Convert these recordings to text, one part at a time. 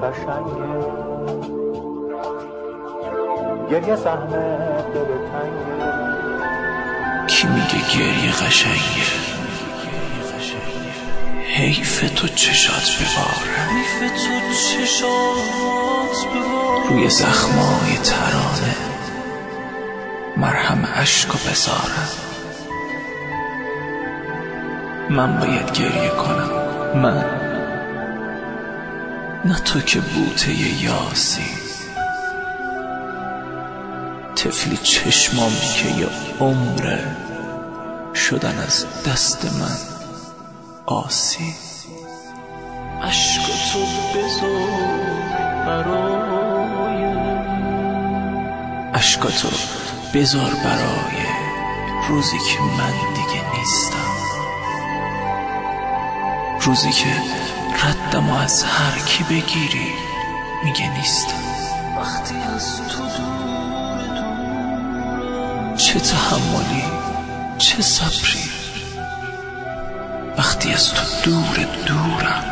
قشنگه، گریه سهم دل تنگه. کی میگه گریه قشنگه؟ حیف تو چشات بباره، روی زخمای ترانه مرهم عشقو بذارم. من باید گریه کنم، من، نه تو که بوته یاسی، طفلی چشمامی که یه عمره شدن از دست من آسی. عشق تو بذار برای، عشقاتو بذار برای روزی که من دیگه نیستم، روزی که ردمو از هر کی بگیری میگه نیستم. وقتی از تو دور، چه تحملی، چه صبری، وقتی از تو دورم،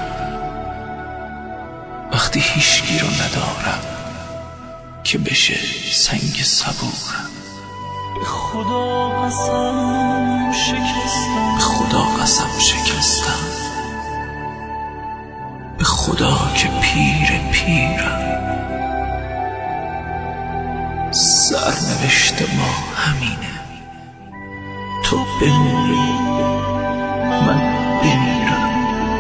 وقتی هیچکی رو ندارم که بشه سنگ صبورم. به خدا قسم شکستم، به خدا قسم شکستم، به خدا که پیرم. سرنوشت ما همینه، تو بمیری من بمیرم.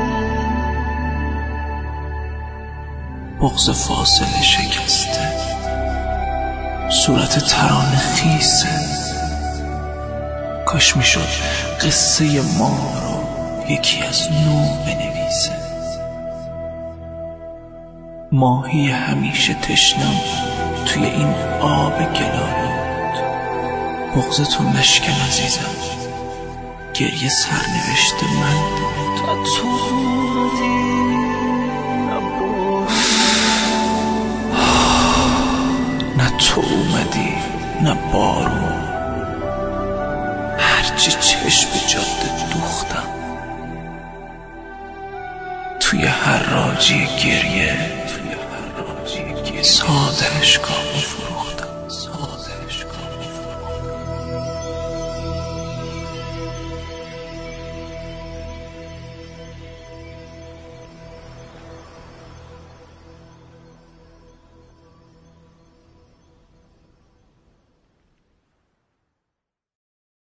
بغض فاصله شکسته، صورت ترانه خیسه. کاش میشد قصه ما رو یکی از نو بنویسه. ماهی همیشه تشنم توی این آب گلالود. بغض تو نشکن عزیزم، گریه سرنوشت من بود. نه تو اومدی نه بارون، هرچی چشم جاده دوختم، توی حراجی گریه ساده اشکام